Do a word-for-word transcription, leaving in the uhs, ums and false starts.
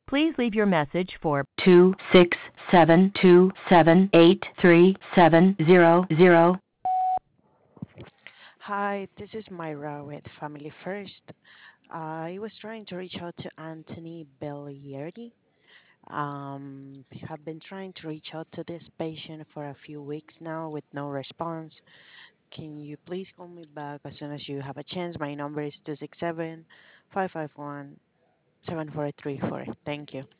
Please leave your message for two six seven two seven eight three seven zero zero. Hi, this is Myra with Family First. I was trying to reach out to Anthony Belliardi. Um, have been trying to reach out to this patient for a few weeks now with no response. Can you please call me back as soon as you have a chance? My number is two six seven, five five one, seven four three four. Thank you.